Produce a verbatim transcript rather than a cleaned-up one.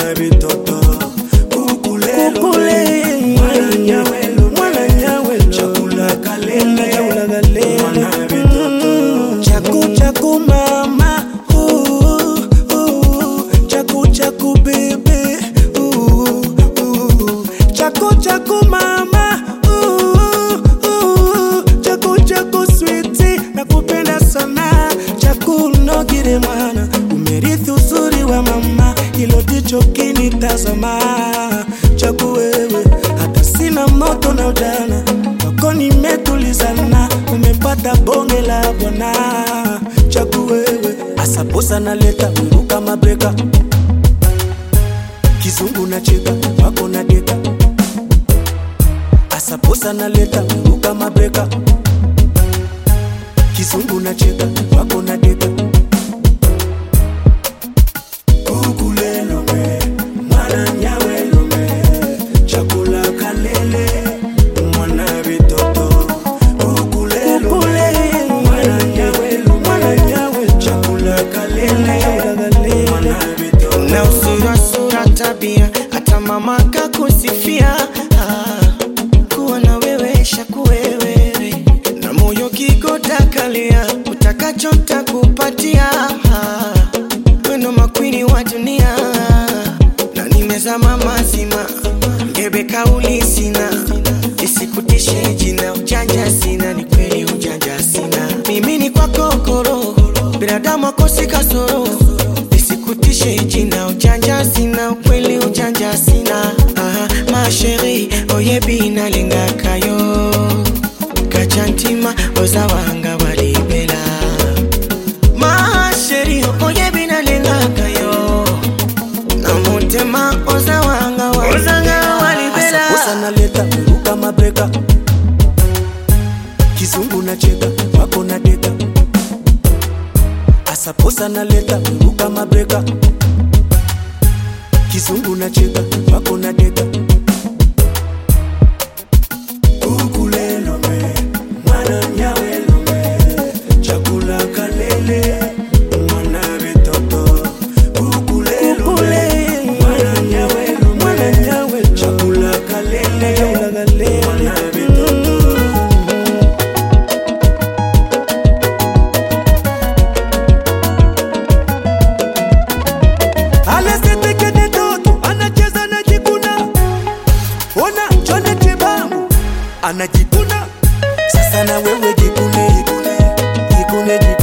mwana bitoto kukulelo mwana nyawelo mwana nyawelo chakula kalele chakula kalele mwana bitoto chaku chaku mama uh, uh, chaku chaku baby uh, uh, chaku chaku mama uh, uh, chaku chaku sweetie nakupenda sana chaku nogire mwana umerithi uzuri wa mama hilo ndicho kinitazama chaku wewe hata sina moto na ujana wako nimetulizana umepata bonge la bwana chaku wewe asaposa naleta uruka mabreka kizungu na cheka wako na deka asaposa naleta uruka mabreka kizungu na cheka wako na deka kukulelo me mwana nyawelo me chakula kalele mwana bitoto kukulelo mwana nyawelo mwana nyawelo chakula kalele mwana bitoto na usura sura tabia hata mama kakusifia ah, kuwa na wewe shaku wewe na moyo kikotakalia utakacho takupatia ah, weno makwini wa dunia na nimezama mazima ngebe kauli sina isikutishe jina ujanja sina ni kweli ujanja sina mimi ni kwa kokoro binadamu akosi kasoro isikutishe jina ujanja sina kweli ujanja sina aha ma chérie oyebi nalinga kayo kachantima ozawanga walibela ma chérie oyebi nalinga kayo na mutema ozawanga walibela walibela asaposa naleta uruka mabreka kizungu na cheka wako na deka asaposa naleta uruka mabreka kizungu na cheka wako na deka kukulelo me mwana nyawelo me chakula kalele mwana bitoto kukulelo mwana nyawelo mwana nyawelo chakula kalele chakula kalele mwana bitoto alesete kede toto anacheza na jikuna ona chone chibamu anajikuna sasa na wewe jikune jikune jikune